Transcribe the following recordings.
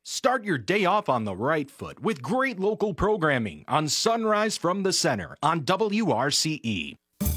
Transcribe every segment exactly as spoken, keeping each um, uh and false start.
Start your day off on the right foot with great local programming on Sunrise from the Center on W R C E.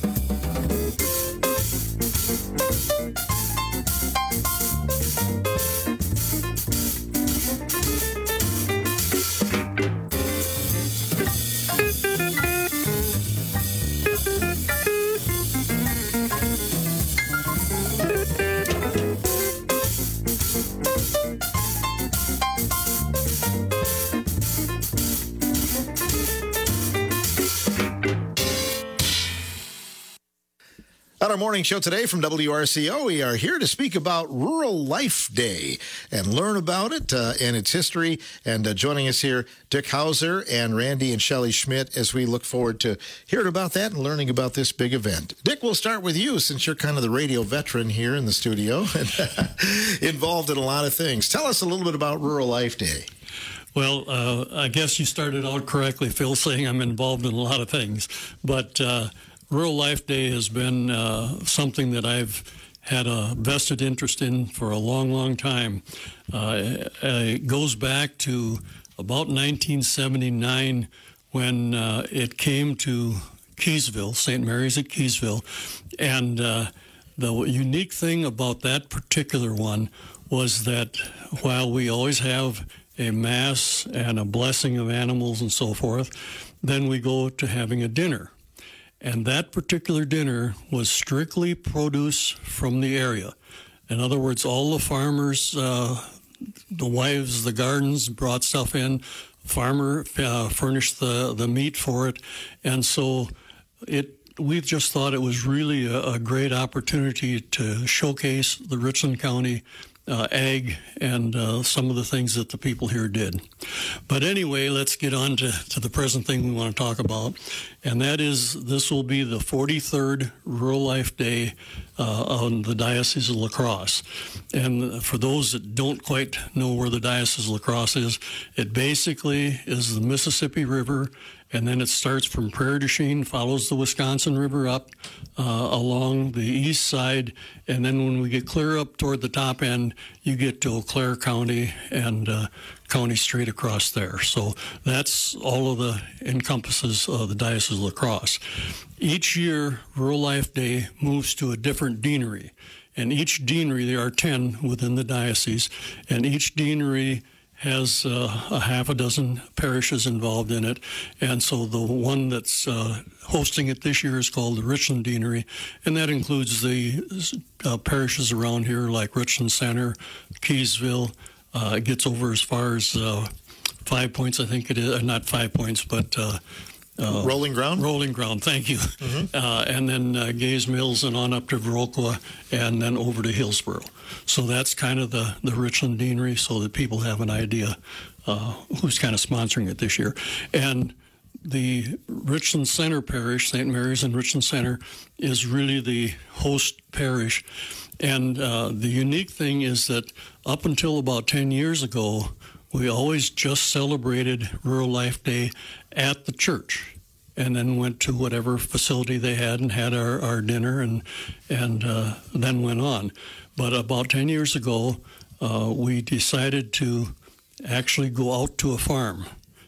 On our morning show today from W R C O, we are here to speak about Rural Life Day and learn about it uh, and its history. And uh, joining us here, Dick Hauser and Randy and Shelley Schmidt, as we look forward to hearing about that and learning about this big event. Dick, we'll start with you since you're kind of the radio veteran here in the studio and uh, involved in a lot of things. Tell us a little bit about Rural Life Day. Well, uh, I guess you started out correctly, Phil, saying I'm involved in a lot of things. But uh, Rural Life Day has been uh, something that I've had a vested interest in for a long, long time. Uh, it goes back to about nineteen seventy-nine when uh, it came to Keysville, Saint Mary's at Keysville. And uh, the unique thing about that particular one was that while we always have a mass and a blessing of animals and so forth, then we go to having a dinner. And that particular dinner was strictly produce from the area. In other words, all the farmers, uh, the wives, the gardens brought stuff in. Farmer uh, furnished the, the meat for it. And so it we just thought it was really a, a great opportunity to showcase the Richland County Uh, ag and uh, some of the things that the people here did. But anyway, let's get on to, to the present thing we want to talk about, and that is this will be the forty-third Rural Life Day uh, on the Diocese of La Crosse. And for those that don't quite know where the Diocese of La Crosse is, it basically is the Mississippi River, and then it starts from Prairie du Chien, follows the Wisconsin River up uh, along the east side, and then when we get clear up toward the top end, you get to Eau Claire County and uh, county straight across there. So that's all of the encompasses of the Diocese of La Crosse. Each year, Rural Life Day moves to a different deanery, and each deanery, there are ten within the diocese, and each deanery has uh, a half a dozen parishes involved in it. And so the one that's uh, hosting it this year is called the Richland Deanery, and that includes the uh, parishes around here like Richland Center, Keysville. Uh, it gets over as far as uh, Five Points, I think it is. Uh, not Five Points, but... Uh, Uh, Rolling Ground? Rolling Ground, thank you. Mm-hmm. Uh, and then uh, Gays Mills and on up to Viroqua and then over to Hillsboro. So that's kind of the, the Richland Deanery so that people have an idea uh, who's kind of sponsoring it this year. And the Richland Center Parish, Saint Mary's and Richland Center, is really the host parish. And uh, the unique thing is that up until about ten years ago, we always just celebrated Rural Life Day at the church and then went to whatever facility they had and had our, our dinner and and uh, then went on. But about ten years ago, uh, we decided to actually go out to a farm.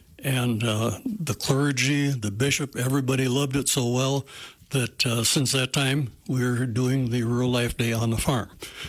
And uh, the clergy, the bishop, everybody loved it so well that uh, since that time, we're doing the Rural Life Day on the farm.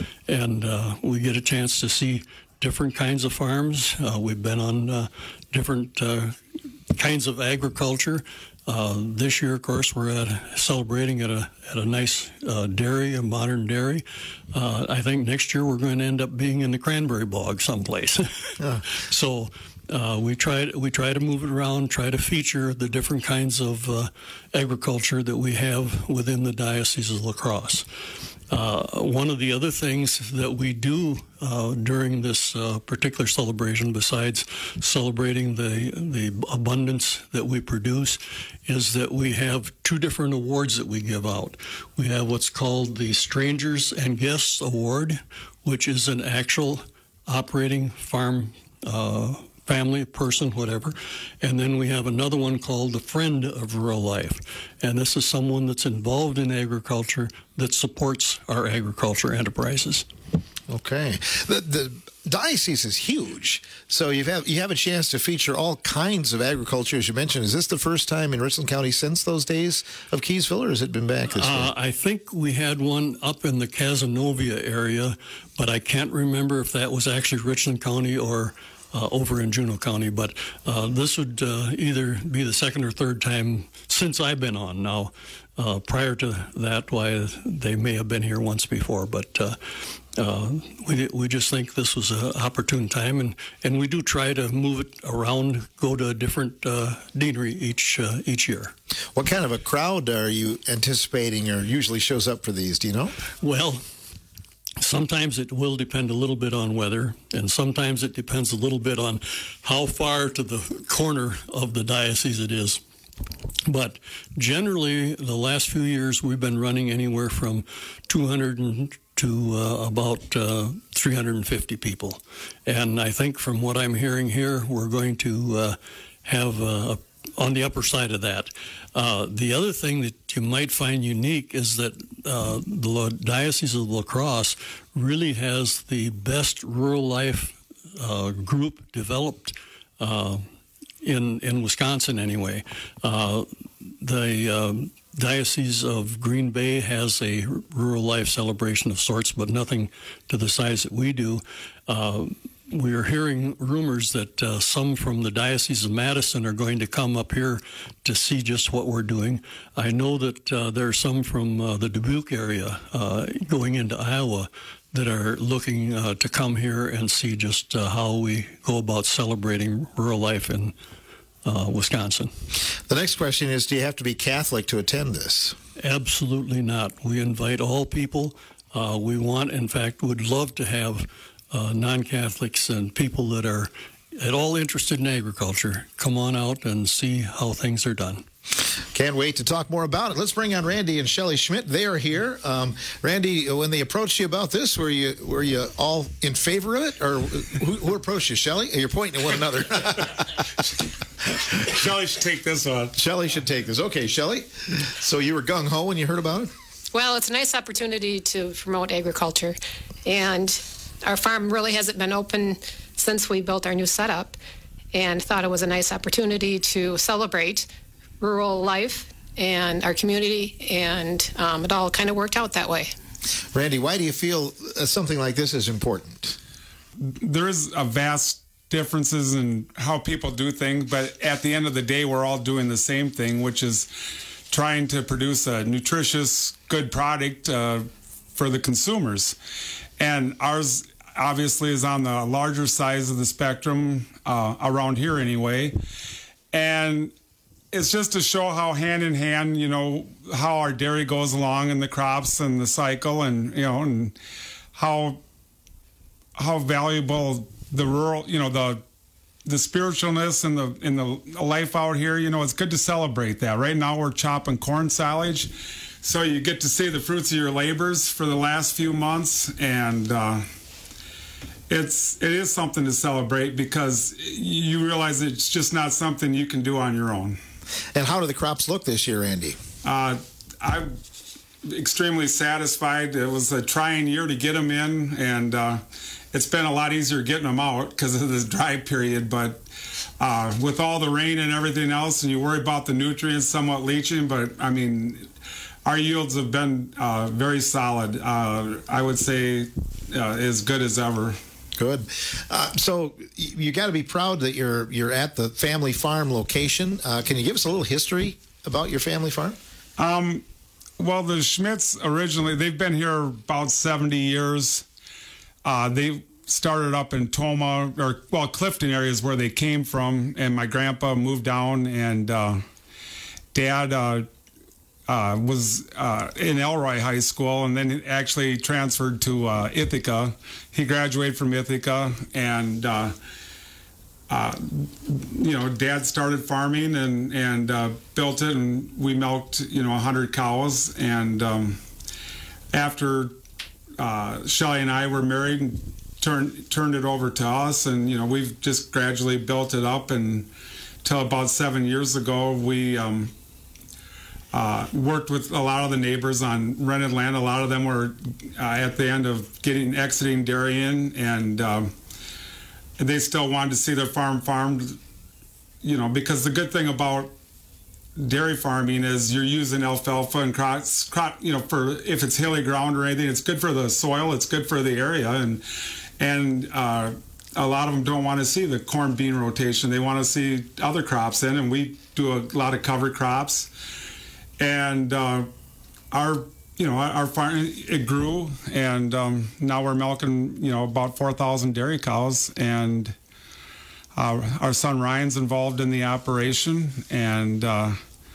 And uh, we get a chance to see different kinds of farms. Uh, we've been on uh, different uh, kinds of agriculture. Uh, this year, of course, we're at celebrating at a at a nice uh, dairy, a modern dairy. Uh, I think next year we're going to end up being in the cranberry bog someplace. uh. So uh, we try we try to move it around, try to feature the different kinds of uh, agriculture that we have within the Diocese of La Crosse. Uh, one of the other things that we do uh, during this uh, particular celebration, besides celebrating the the abundance that we produce, is that we have two different awards that we give out. We have what's called the Strangers and Guests Award, which is an actual operating farm uh, family, person, whatever. And then we have another one called the Friend of Rural Life. And this is someone that's involved in agriculture that supports our agriculture enterprises. Okay. The the diocese is huge, so you have you have a chance to feature all kinds of agriculture, as you mentioned. Is this the first time in Richland County since those days of Keysville, or has it been back this way? Uh, I think we had one up in the Cazenovia area, but I can't remember if that was actually Richland County or uh, over in Juneau County. But uh, this would uh, either be the second or third time since I've been on now. Uh, prior to that, why they may have been here once before, but uh, uh, we we just think this was an opportune time, and, and we do try to move it around, go to a different uh, deanery each uh, each year. What kind of a crowd are you anticipating, or usually shows up for these? Do you know? Well, sometimes it will depend a little bit on weather, and sometimes it depends a little bit on how far to the corner of the diocese it is. But generally, the last few years, we've been running anywhere from two hundred to uh, about uh, three hundred fifty people. And I think from what I'm hearing here, we're going to uh, have uh, on the upper side of that. Uh, the other thing that you might find unique is that uh, the Diocese of La Crosse really has the best rural life uh, group developed uh In, in Wisconsin, anyway. Uh, the um, Diocese of Green Bay has a rural life celebration of sorts, but nothing to the size that we do. Uh, we are hearing rumors that uh, some from the Diocese of Madison are going to come up here to see just what we're doing. I know that uh, there are some from uh, the Dubuque area uh, going into Iowa that are looking uh, to come here and see just uh, how we go about celebrating rural life in uh, Wisconsin. The next question is, do you have to be Catholic to attend this? Absolutely not. We invite all people. Uh, we want, in fact, would love to have uh, non-Catholics and people that are at all interested in agriculture come on out and see how things are done. Can't wait to talk more about it. Let's bring on Randy and Shelley Schmidt. They are here. Um, Randy, when they approached you about this, were you were you all in favor of it, or who, who approached you? Shelley? You're pointing at one another. Shelley should take this one. Shelley should take this. Okay, Shelley. So you were gung ho when you heard about it? Well, it's a nice opportunity to promote agriculture, and our farm really hasn't been open since we built our new setup, and thought it was a nice opportunity to celebrate rural life and our community, and um, it all kind of worked out that way. Randy, why do you feel uh, something like this is important? There is a vast differences in how people do things, but at the end of the day, we're all doing the same thing, which is trying to produce a nutritious, good product uh, for the consumers. And ours obviously is on the larger size of the spectrum, uh, around here anyway. And it's just to show how hand in hand, you know, how our dairy goes along in the crops and the cycle, and, you know, and how how valuable the rural, you know, the the spiritualness and the in the life out here. You know, it's good to celebrate that. Right now we're chopping corn silage, so you get to see the fruits of your labors for the last few months, and uh, it's it is something to celebrate, because you realize it's just not something you can do on your own. And how do the crops look this year, Andy? Uh, I'm extremely satisfied. It was a trying year to get them in, and uh, it's been a lot easier getting them out because of this dry period. But uh, with all the rain and everything else, and you worry about the nutrients somewhat leaching, but I mean, our yields have been uh, very solid. Uh, I would say uh, as good as ever. Good. Uh, so you got to be proud that you're you're at the family farm location. Uh, can you give us a little history about your family farm? Um, well, the Schmidts originally, they've been here about seventy years. Uh, they started up in Toma, or well, Clifton areas where they came from, and my grandpa moved down, and uh, Dad uh, uh, was uh, in Elroy High School, and then actually transferred to uh, Ithaca. He graduated from Ithaca, and uh, uh, you know, Dad started farming and and uh, built it, and we milked, you know, a hundred cows. And um, after uh, Shelley and I were married, and turned turned it over to us, and you know, we've just gradually built it up, and till about seven years ago, we um, uh, worked with a lot of the neighbors on rented land. A lot of them were uh, at the end of getting exiting Darien, and um, they still wanted to see their farm farmed. You know, because the good thing about dairy farming is you're using alfalfa and crops, crop, you know, for if it's hilly ground or anything, it's good for the soil, it's good for the area, and and uh, a lot of them don't want to see the corn bean rotation. They want to see other crops in, and we do a lot of cover crops, and uh, our you know our farm, it grew, and um, now we're milking you know about four thousand dairy cows, and Uh, our son Ryan's involved in the operation, and uh,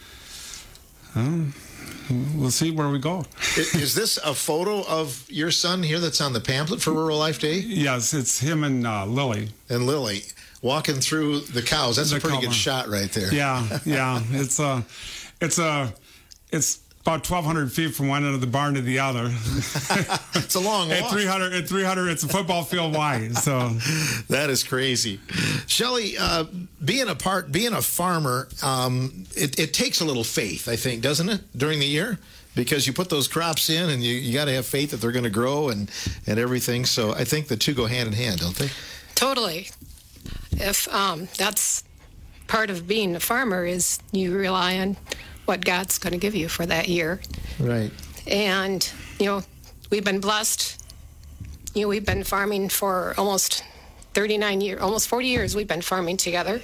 um, we'll see where we go. Is this a photo of your son here that's on the pamphlet for Rural Life Day? Yes, it's him and uh, Lily. And Lily walking through the cows. That's The a pretty cow good barn. shot right there. Yeah, yeah. It's a, it's a, it's about twelve hundred feet from one end of the barn to the other. It's a long walk. At three hundred, at three hundred, it's a football field wide. So that is crazy. Shelley, uh, being a part, being a farmer, um, it, it takes a little faith, I think, doesn't it, during the year? Because you put those crops in, and you, you got to have faith that they're going to grow and, and everything. So I think the two go hand in hand, don't they? Totally. If um, that's part of being a farmer, is you rely on what God's going to give you for that year. Right. And, you know, we've been blessed. You know, we've been farming for almost thirty-nine years, almost forty years we've been farming together.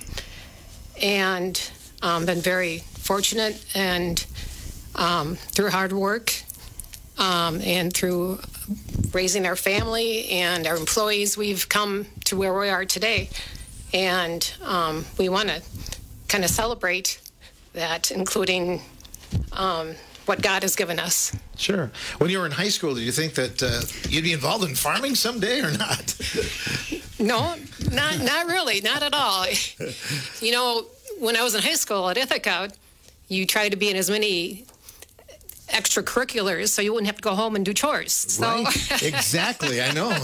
And um, been very fortunate, and um, through hard work um, and through raising our family and our employees, we've come to where we are today. And um, we want to kind of celebrate that, including um, what God has given us. Sure. When you were in high school, did you think that uh, you'd be involved in farming someday or not? No, not not really, not at all. You know, when I was in high school at Ithaca, you tried to be in as many extracurriculars so you wouldn't have to go home and do chores. So, right. Exactly, I know.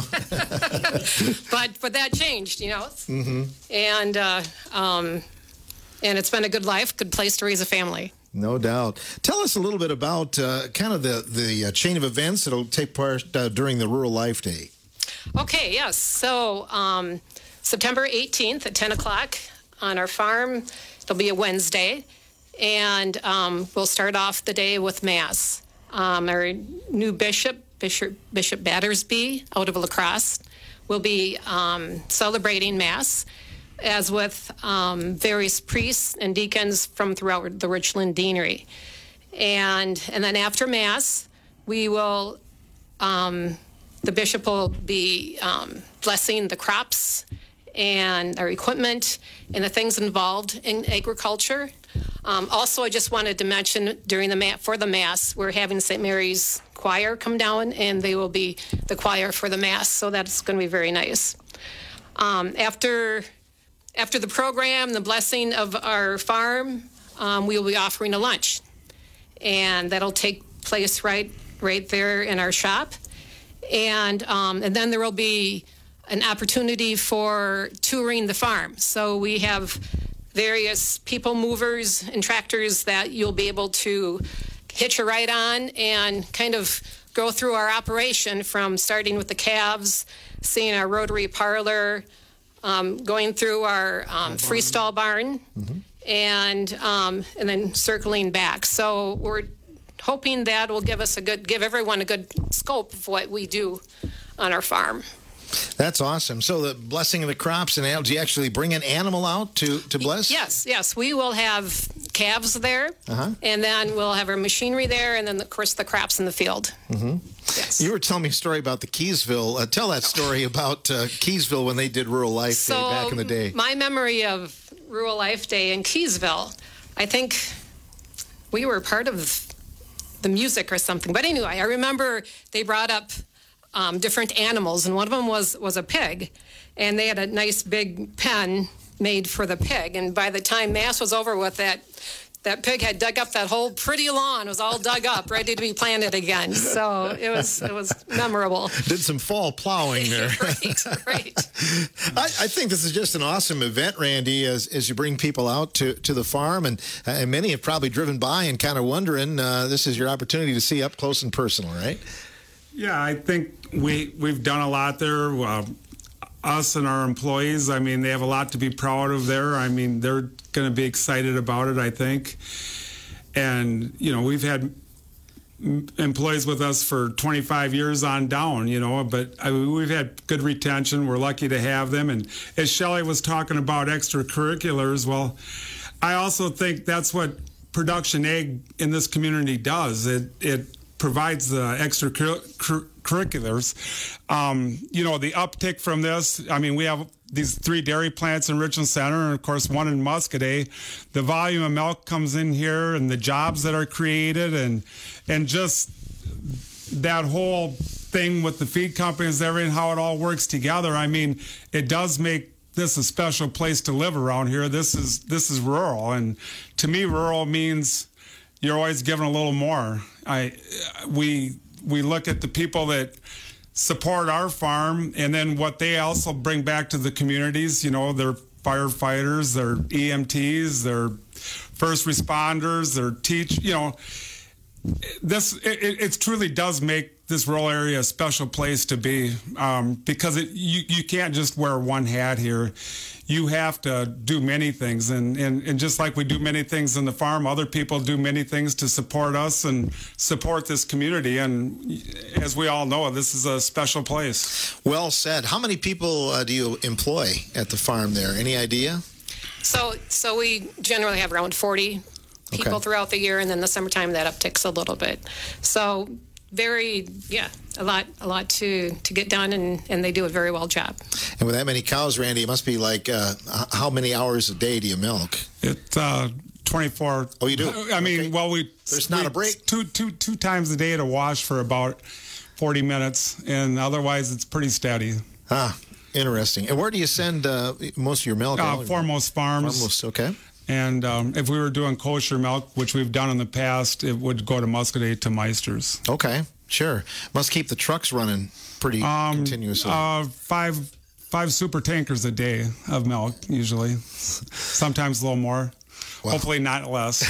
but but that changed, you know. Mm-hmm. And uh, um, and it's been a good life, good place to raise a family. No doubt. Tell us a little bit about uh, kind of the, the uh, chain of events that will take part uh, during the Rural Life Day. Okay, yes. So um, September eighteenth at ten o'clock on our farm. It'll be a Wednesday. And um, we'll start off the day with Mass. Um, our new bishop, Bishop, Bishop Battersby, out of La Crosse, will be um, celebrating Mass, as with um, various priests and deacons from throughout the Richland Deanery. And and then after Mass, we will, um, the bishop will be um, blessing the crops and our equipment and the things involved in agriculture. Um, also, I just wanted to mention during the ma- for the Mass, we're having Saint Mary's Choir come down, and they will be the choir for the Mass, so that's going to be very nice. Um, after after the program, the blessing of our farm, um, we will be offering a lunch, and that'll take place right right there in our shop, and um, and then there will be an opportunity for touring the farm. So we have various people movers and tractors that you'll be able to hitch a ride on and kind of go through our operation, from starting with the calves, seeing our rotary parlor, um, going through our um, freestall barn, mm-hmm. and um, and then circling back. So we're hoping that will give us a good, give everyone a good scope of what we do on our farm. That's awesome. So the blessing of the crops, and do you actually bring an animal out to, to bless? Yes, yes. We will have calves there, uh-huh. and then we'll have our machinery there, and then, of course, the crops in the field. Mm-hmm. Yes. You were telling me a story about the Keysville. Uh, tell that story about uh, Keysville when they did Rural Life so Day back in the day. My memory of Rural Life Day in Keysville, I think we were part of the music or something. But anyway, I remember they brought up Um, different animals, and one of them was, was a pig, and they had a nice big pen made for the pig, and by the time Mass was over with, that that pig had dug up that whole pretty lawn. It was all dug up, ready to be planted again. So it was it was memorable. Did some fall plowing there. Right, right. I, I think this is just an awesome event, Randy, as as you bring people out to, to the farm, and and many have probably driven by and kind of wondering. Uh, this is your opportunity to see up close and personal, right? Yeah, I think we we've done a lot there. Uh, us and our employees, I mean, they have a lot to be proud of there. I mean, they're going to be excited about it, I think. And, you know, we've had employees with us for twenty-five years on down, you know, but I mean, we've had good retention. We're lucky to have them. And as Shelley was talking about extracurriculars, well, I also think that's what Production Ag in this community does. It, it provides the extracurriculars. Um, you know, the uptick from this, I mean, we have these three dairy plants in Richland Center and, of course, one in Muscoda. The volume of milk comes in here and the jobs that are created and and just that whole thing with the feed companies, everything, how it all works together. I mean, it does make this a special place to live around here. This is this is rural. And to me, rural means you're always given a little more. I we we look at the people that support our farm and then what they also bring back to the communities. You know, they're firefighters, they're E M Ts, they're first responders, they're teach. You know, this it, it truly does make this rural area a special place to be um, because it, you you can't just wear one hat here. You have to do many things, and, and, and just like we do many things in the farm, other people do many things to support us and support this community. And as we all know, this is a special place. Well said. How many people uh, do you employ at the farm there? Any idea? So so we generally have around forty people Okay. throughout the year, and then the summertime that upticks a little bit. So very, yeah, a lot a lot to, to get done, and, and they do a very well job. And with that many cows, Randy, it must be like, uh, h- how many hours a day do you milk? It's uh, twenty-four. Oh, you do? I mean, Okay. well, we There's not we- a break? Two, two, two times a day to wash for about forty minutes, and otherwise it's pretty steady. Ah, interesting. And where do you send uh, most of your milk? Uh, Foremost Farms. Foremost, okay. And um, if we were doing kosher milk, which we've done in the past, it would go to Muscoda to Meisters. Okay, sure. Must keep the trucks running pretty Um, continuously. Uh, five five super tankers a day of milk, usually. Sometimes a little more. Wow. Hopefully not less.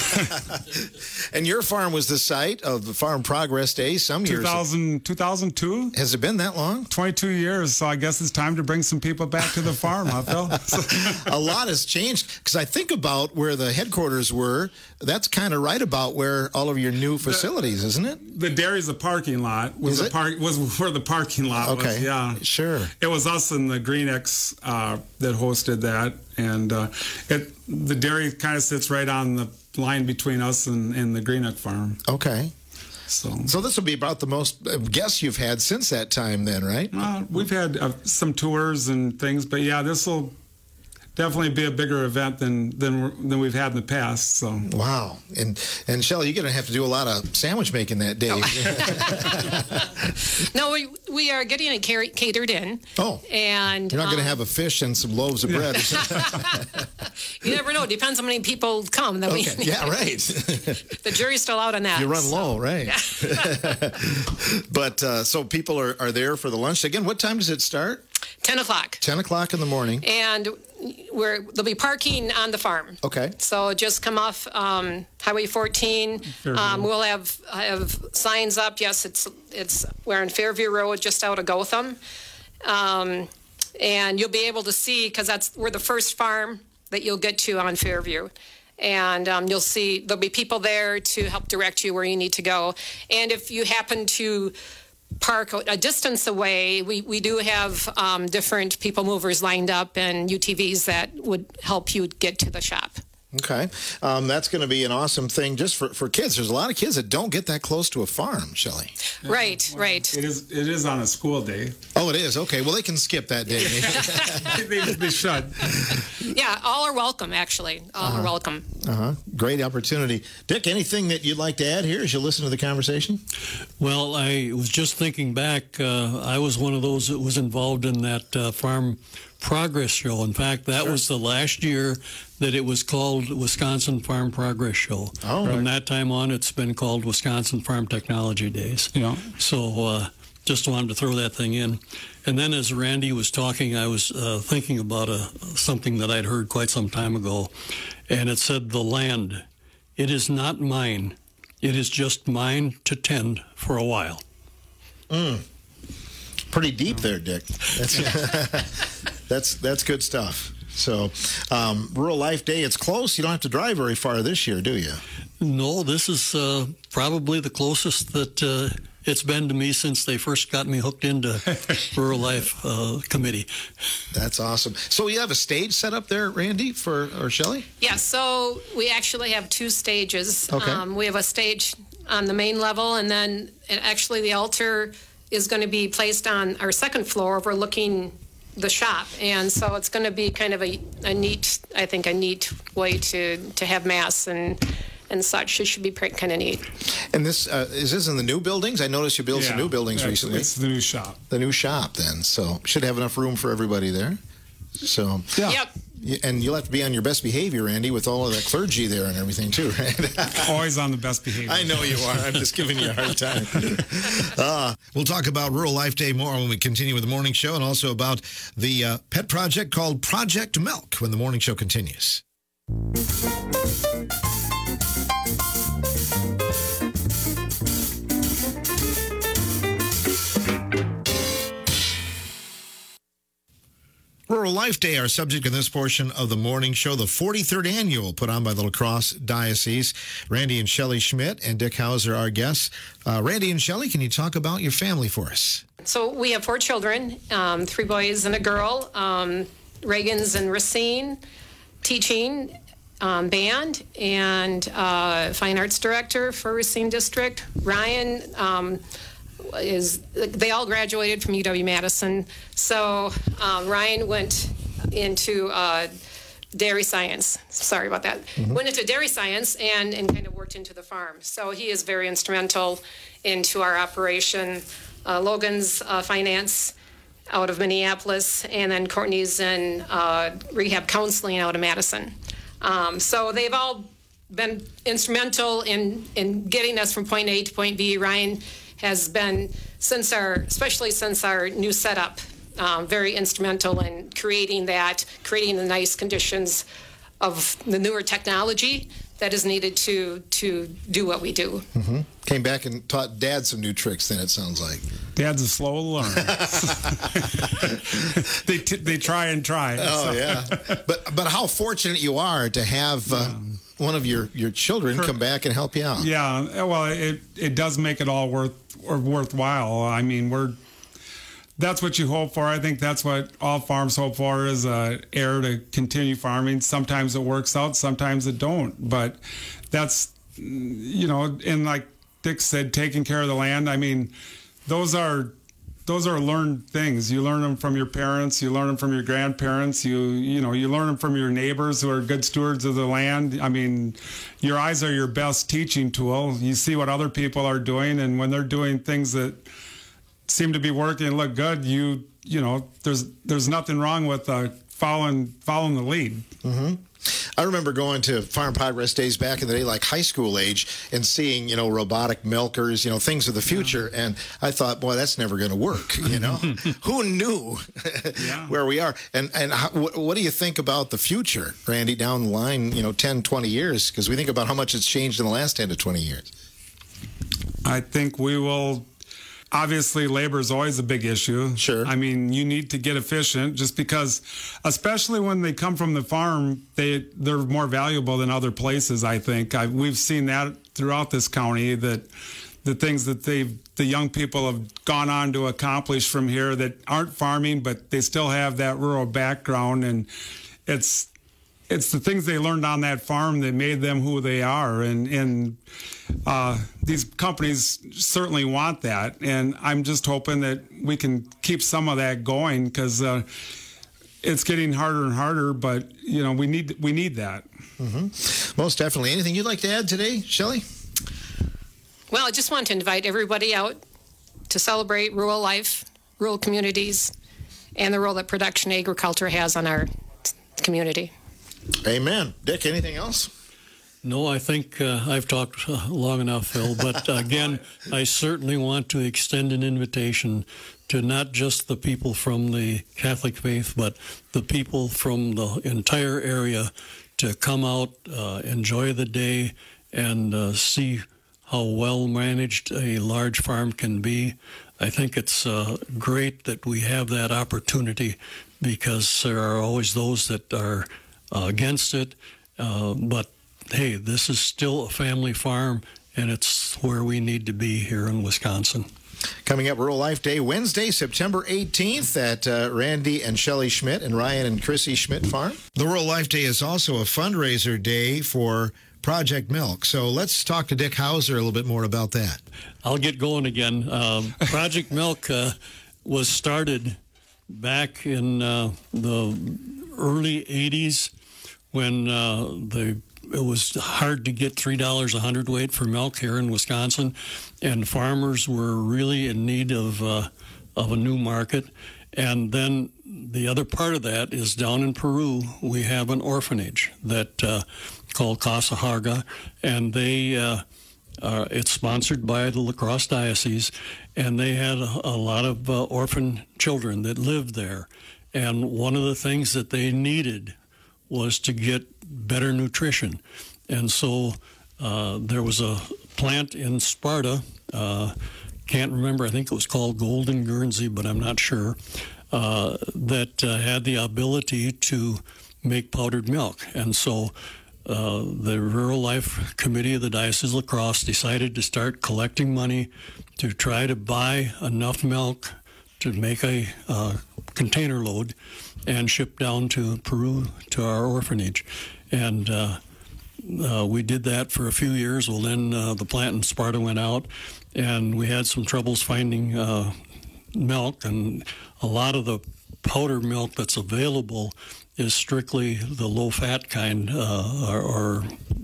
And your farm was the site of the Farm Progress Day some years two thousand, two thousand two? Has it been that long? twenty-two years, so I guess it's time to bring some people back to the farm, huh, Phil? A lot has changed because I think about where the headquarters were. That's kind of right about where all of your new facilities, isn't it? The dairy's a parking lot. Was Is the it? park was where the parking lot Okay. was. Yeah, Sure. It was us and the Green X uh, that hosted that, and uh, it the dairy kind of sits right on the line between us and, and the Green X farm. Okay. So, So this will be about the most uh, guests you've had since that time, then, right? uh, we've had uh, some tours and things, but yeah, this will definitely be a bigger event than than we're- than we've had in the past. So. Wow. And and Shelley, you're going to have to do a lot of sandwich making that day. No, we we are getting it car- catered in. Oh. And You're not going to um, have a fish and some loaves of bread. you never know. Depends how many people come. That Okay. we Yeah, right. the jury's still out on that. You run so. low, right? But uh, so people are, are there for the lunch. Again, what time does it start? Ten o'clock, ten o'clock in the morning. and we're there'll be parking on the farm. Okay. So just come off um, Highway fourteen. Um, we'll have have signs up. Yes, it's it's we're on Fairview Road, just out of Gotham, um, and you'll be able to see because that's we're the first farm that you'll get to on Fairview. And um, you'll see there'll be people there to help direct you where you need to go. And if you happen to park a distance away, we, we do have um, different people movers lined up and U T Vs that would help you get to the shop. Okay. Um, that's going to be an awesome thing just for, for kids. There's a lot of kids that don't get that close to a farm, Shelley. Right, right. It is. It is on a school day. Oh, it is? Okay. Well, they can skip that day. they, they should. Yeah, all are welcome, actually. All are welcome. Uh-huh. Great opportunity. Dick, anything that you'd like to add here as you listen to the conversation? Well, I was just thinking back. Uh, I was one of those that was involved in that uh, farm Progress Show. In fact, that Sure. was the last year that it was called Wisconsin Farm Progress Show. Oh, From right. that time on, it's been called Wisconsin Farm Technology Days. Yeah. So uh, just wanted to throw that thing in. And then as Randy was talking, I was uh, thinking about a, something that I'd heard quite some time ago. And it said, the land, it is not mine. It is just mine to tend for a while. Mm. Pretty deep there, Dick. That's that's that's good stuff. So, um, Rural Life Day, it's close. You don't have to drive very far this year, do you? No, this is uh, probably the closest that uh, it's been to me since they first got me hooked into Rural Life uh, Committee. That's awesome. So you have a stage set up there, Randy, for or Shelley? Yeah, so we actually have two stages. Okay. Um, we have a stage on the main level, and then and actually the altar is going to be placed on our second floor overlooking the shop. And so it's going to be kind of a, a neat, I think, a neat way to, to have Mass and and such. It should be pretty, kind of neat. And this uh, is this in the new buildings? I noticed you built some Yeah, new buildings that's- recently. It's the new shop. The new shop, then. So should have enough room for everybody there. So Yeah. Yep. y- and you'll have to be on your best behavior, Randy, with all of that clergy there and everything too, right? Always on the best behavior. I know you are. I'm just giving you a hard time. uh, we'll talk about Rural Life Day more when we continue with the morning show, and also about the uh, pet project called Project Milk when the morning show continues. Rural Life Day, our subject in this portion of the morning show, the forty-third annual put on by the La Crosse Diocese. Randy and Shelley Schmidt and Dick Hauser, our guests. Uh, Randy and Shelley, can you talk about your family for us? So we have four children, um, three boys and a girl. Um, Reagan's in Racine, teaching, um, band, and uh, fine arts director for Racine District. Ryan um, is, they all graduated from U W-Madison. So um, Ryan went into uh, dairy science. Sorry about that. Mm-hmm. Went into dairy science and, and kind of worked into the farm. So he is very instrumental into our operation. Uh, Logan's uh, finance out of Minneapolis, and then Courtney's in uh, rehab counseling out of Madison. Um, so they've all been instrumental in, in getting us from point A to point B. Ryan has been, since our, especially since our new setup, um, very instrumental in creating that, creating the nice conditions of the newer technology that is needed to to do what we do. Mm-hmm. Came back and taught Dad some new tricks, then, it sounds like. Dad's a slow learner. they t- they try and try. Oh, so. yeah. But but how fortunate you are to have uh, one of your, your children come back and help you out. Yeah, well, it it does make it all worth or worthwhile. I mean, we're that's what you hope for. I think that's what all farms hope for, is a heir to continue farming. Sometimes it works out, sometimes it don't. But that's, you know, and like Dick said, taking care of the land. I mean, those are those are learned things. You learn them from your parents. You learn them from your grandparents. You you know you learn them from your neighbors who are good stewards of the land. I mean, your eyes are your best teaching tool. You see what other people are doing, and when they're doing things that seem to be working and look good, you you know there's there's nothing wrong with uh, following following the lead. Mm-hmm. I remember going to Farm Progress Days back in the day, like high school age, and seeing, you know, robotic milkers, you know, things of the future. Yeah. And I thought, boy, that's never going to work, you know. Who knew yeah. where we are? And and how, what, what do you think about the future, Randy, down the line, you know, ten, twenty years? Because we think about how much it's changed in the last ten to twenty years. I think we will... Obviously, labor is always a big issue. Sure. I mean, you need to get efficient, just because, especially when they come from the farm, they, they're more valuable than other places, I think. I, we've seen that throughout this county, that the things that they've, the young people have gone on to accomplish from here that aren't farming, but they still have that rural background. And it's it's the things they learned on that farm that made them who they are. And, and uh, these companies certainly want that. And I'm just hoping that we can keep some of that going, because uh, it's getting harder and harder, but, you know, we need we need that. Mm-hmm. Most definitely. Anything you'd like to add today, Shelley? Well, I just want to invite everybody out to celebrate rural life, rural communities, and the role that production agriculture has on our community. Amen. Dick, anything else? No, I think uh, I've talked uh, long enough, Phil. But uh, again, I certainly want to extend an invitation to not just the people from the Catholic faith, but the people from the entire area to come out, uh, enjoy the day, and uh, see how well managed a large farm can be. I think it's uh, great that we have that opportunity, because there are always those that are uh, against it. Uh, but hey, this is still a family farm, and it's where we need to be here in Wisconsin. Coming up, Rural Life Day, Wednesday, September eighteenth at uh, Randy and Shelley Schmidt and Ryan and Chrissy Schmidt Farm. The Rural Life Day is also a fundraiser day for Project Milk. So let's talk to Dick Hauser a little bit more about that. I'll get going again. Um, Project Milk uh, was started back in uh, the early eighties when uh, the it was hard to get three dollars a hundredweight for milk here in Wisconsin, and farmers were really in need of uh, of a new market. And then the other part of that is down in Peru, we have an orphanage that uh, called Casa Harga, and they uh, uh, it's sponsored by the La Crosse Diocese, and they had a, a lot of uh, orphan children that lived there. And one of the things that they needed was to get better nutrition. And so uh, there was a plant in Sparta, uh, can't remember, I think it was called Golden Guernsey, but I'm not sure, uh, that uh, had the ability to make powdered milk. And so uh, the Rural Life Committee of the Diocese of La Crosse decided to start collecting money to try to buy enough milk to make a uh, container load and ship down to Peru to our orphanage. And uh, uh, we did that for a few years. Well, then uh, the plant in Sparta went out, and we had some troubles finding uh, milk, and a lot of the powder milk that's available is strictly the low-fat kind uh, or, or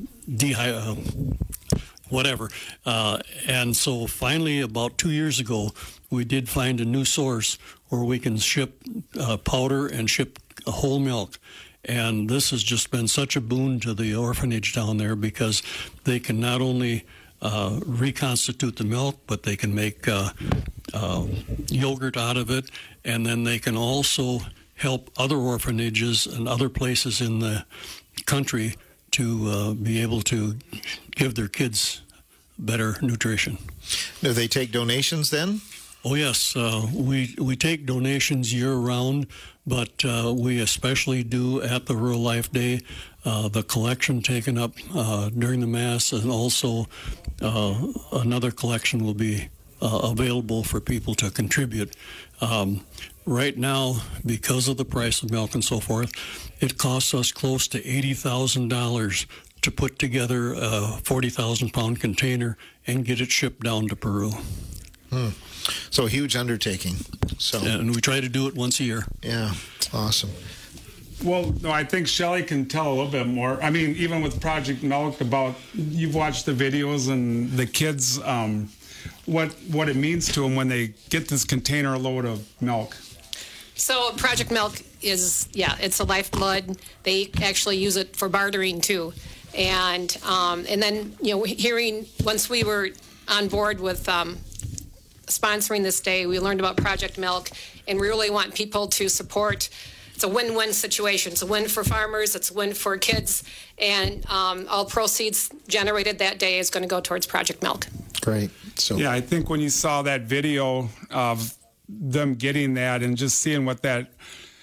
dehy- uh, whatever. Uh, and so finally, about two years ago, we did find a new source where we can ship uh, powder and ship whole milk. And this has just been such a boon to the orphanage down there, because they can not only uh, reconstitute the milk, but they can make uh, uh, yogurt out of it, and then they can also help other orphanages and other places in the country to uh, be able to give their kids better nutrition. Do they take donations then? Oh, yes. Uh, we we take donations year-round, but uh, we especially do at the Rural Life Day, uh, the collection taken up uh, during the Mass, and also uh, another collection will be uh, available for people to contribute. Um, right now, because of the price of milk and so forth, it costs us close to eighty thousand dollars to put together a forty thousand pound container and get it shipped down to Peru. Hmm. So a huge undertaking. So and we try to do it once a year. Yeah, awesome. Well, no, I think Shelley can tell a little bit more. I mean, even with Project Milk, about you've watched the videos and the kids, um, what what it means to them when they get this container load of milk. So Project Milk is, yeah, it's a lifeblood. They actually use it for bartering too. And um, and then, you know, hearing, once we were on board with um, sponsoring this day, we learned about Project Milk, and we really want people to support. It's a win-win situation. It's a win for farmers, it's a win for kids, and um, all proceeds generated that day is going to go towards Project Milk. Great. So yeah, I think when you saw that video of them getting that and just seeing what that,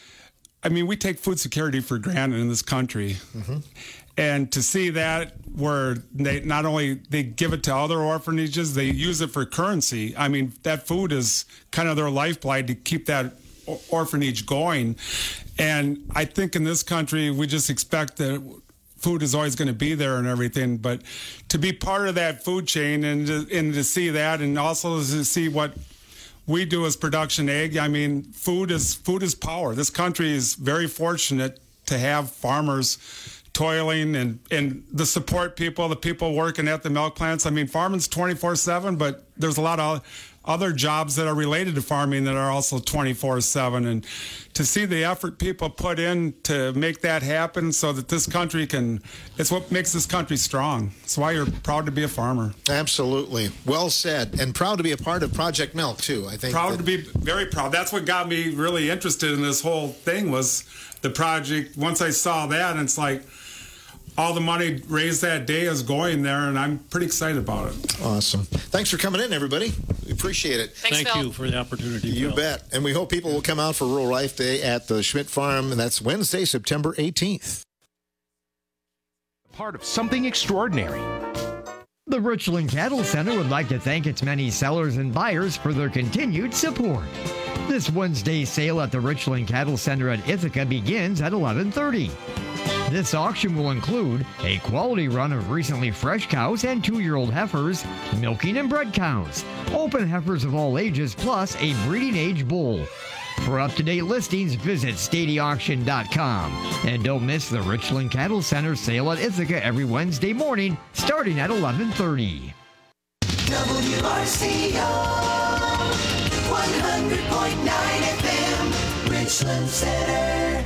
I mean, we take food security for granted in this country. Mm-hmm. And to see that, where they not only they give it to other orphanages, they use it for currency. I mean, that food is kind of their lifeblood to keep that orphanage going. And I think in this country, we just expect that food is always going to be there and everything. But to be part of that food chain and to, and to see that, and also to see what we do as Production Ag, I mean, food is food is power. This country is very fortunate to have farmers toiling and, and the support people, the people working at the milk plants. I mean, farming's twenty-four seven, but there's a lot of other jobs that are related to farming that are also twenty-four seven. And to see the effort people put in to make that happen so that this country can, it's what makes this country strong. It's why you're proud to be a farmer. Absolutely. Well said. And proud to be a part of Project Milk, too. I think Proud that- to be very proud. That's what got me really interested in this whole thing was the project. Once I saw that, and it's like, all the money raised that day is going there, and I'm pretty excited about it. Awesome. Thanks for coming in, everybody. We appreciate it. Thanks, Thank Phil. you for the opportunity. You Phil. bet. And we hope people will come out for Rural Life Day at the Schmidt Farm, and that's Wednesday, September eighteenth. Part of something extraordinary. The Richland Cattle Center would like to thank its many sellers and buyers for their continued support. This Wednesday's sale at the Richland Cattle Center at Ithaca begins at eleven thirty. This auction will include a quality run of recently fresh cows and two-year-old heifers, milking and bred cows, open heifers of all ages, plus a breeding age bull. For up-to-date listings, visit stady auction dot com. And don't miss the Richland Cattle Center sale at Ithaca every Wednesday morning, starting at eleven thirty. W R C O one hundred point nine F M, Richland Center.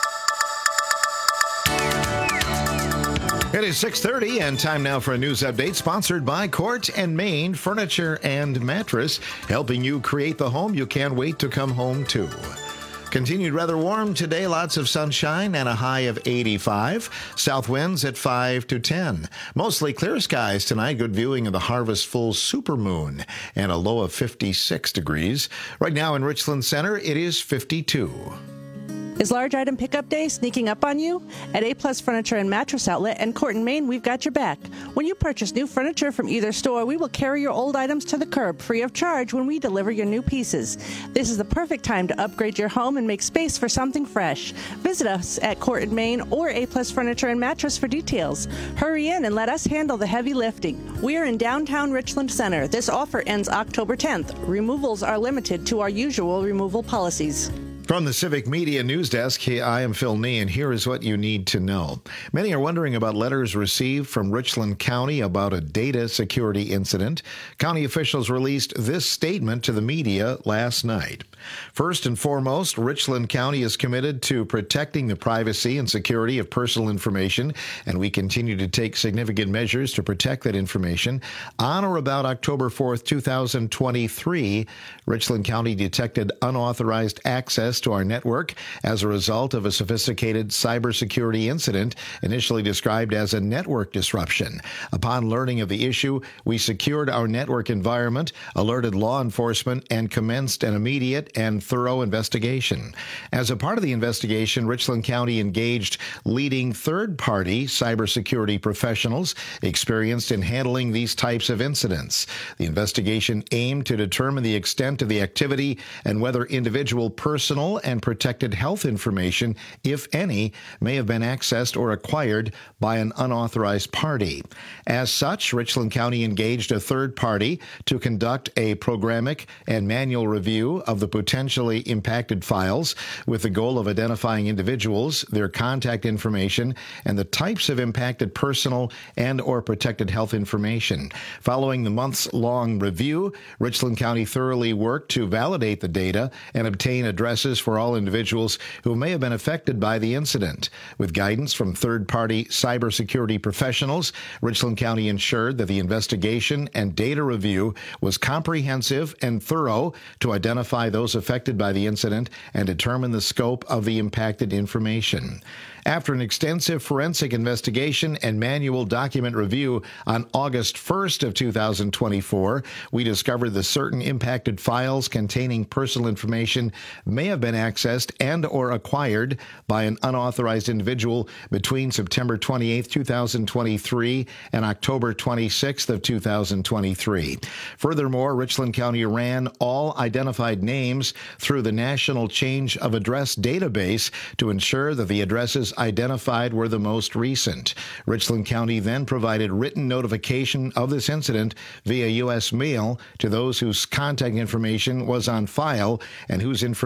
It is six thirty and time now for a news update sponsored by Court and Main Furniture and Mattress, helping you create the home you can't wait to come home to. Continued rather warm today, lots of sunshine and a high of eighty-five. South winds at five to ten. Mostly clear skies tonight, good viewing of the harvest full supermoon and a low of fifty-six degrees. Right now in Richland Center, it is fifty-two. Is large item pickup day sneaking up on you? At A-Plus Furniture and Mattress Outlet and Court and Main, we've got your back. When you purchase new furniture from either store, we will carry your old items to the curb free of charge when we deliver your new pieces. This is the perfect time to upgrade your home and make space for something fresh. Visit us at Court and Main or A-Plus Furniture and Mattress for details. Hurry in and let us handle the heavy lifting. We are in downtown Richland Center. This offer ends October tenth. Removals are limited to our usual removal policies. From the Civic Media News Desk, I am Phil Nee, and here is what you need to know. Many are wondering about letters received from Richland County about a data security incident. County officials released this statement to the media last night. First and foremost, Richland County is committed to protecting the privacy and security of personal information, and we continue to take significant measures to protect that information. On or about October fourth, two thousand twenty-three, Richland County detected unauthorized access to our network as a result of a sophisticated cybersecurity incident initially described as a network disruption. Upon learning of the issue, we secured our network environment, alerted law enforcement, and commenced an immediate and thorough investigation. As a part of the investigation, Richland County engaged leading third-party cybersecurity professionals experienced in handling these types of incidents. The investigation aimed to determine the extent of the activity and whether individual personal and protected health information, if any, may have been accessed or acquired by an unauthorized party. As such, Richland County engaged a third party to conduct a programmatic and manual review of the potentially impacted files with the goal of identifying individuals, their contact information, and the types of impacted personal and or protected health information. Following the months-long review, Richland County thoroughly worked to validate the data and obtain addresses for all individuals who may have been affected by the incident. With guidance from third-party cybersecurity professionals, Richland County ensured that the investigation and data review was comprehensive and thorough to identify those affected by the incident and determine the scope of the impacted information. After an extensive forensic investigation and manual document review on August first of two thousand twenty-four, we discovered that certain impacted files containing personal information may have been accessed and or acquired by an unauthorized individual between September twenty-eighth, two thousand twenty-three and October twenty-sixth of two thousand twenty-three. Furthermore, Richland County ran all identified names through the National Change of Address database to ensure that the addresses identified were the most recent. Richland County then provided written notification of this incident via U S mail to those whose contact information was on file and whose information